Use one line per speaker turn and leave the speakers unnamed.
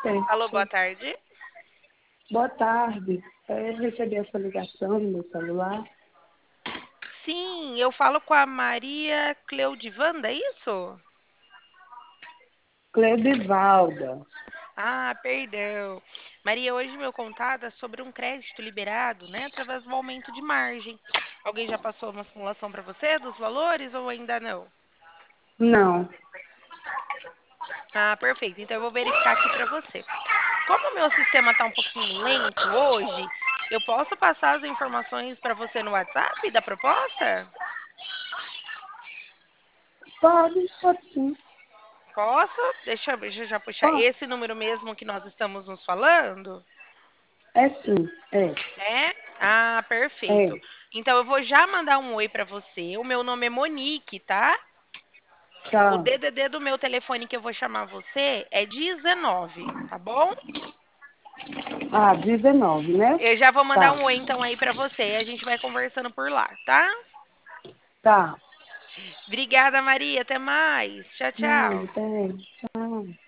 Alô, boa
certo.
tarde.
Boa tarde. Eu recebi essa ligação no meu celular.
Sim, eu falo com a Maria Cleudivanda, é isso?
Clebivalda.
Ah, perdão. Maria, hoje meu contato é sobre um crédito liberado, né, através do aumento de margem. Alguém já passou uma simulação para você dos valores ou ainda não?
Não.
Ah, perfeito. Então eu vou verificar aqui para você. Como o meu sistema está um pouquinho lento hoje, eu posso passar as informações para você no WhatsApp da proposta?
Pode sim.
Posso? Deixa eu já puxar
Pode.
esse número mesmo que nós estamos nos falando?
É sim. É.
É? Ah,
É.
perfeito. Então eu vou já mandar um oi para você. O meu nome é Monique, tá? O
Tá.
DDD do meu telefone que eu vou chamar você é 19, tá bom?
Ah, 19, né?
Eu já vou mandar
Tá.
um oi então aí para você e a gente vai conversando por lá, tá?
Tá.
Obrigada, Maria. Até mais. Tchau,
Não,
tchau.
tem. Tchau.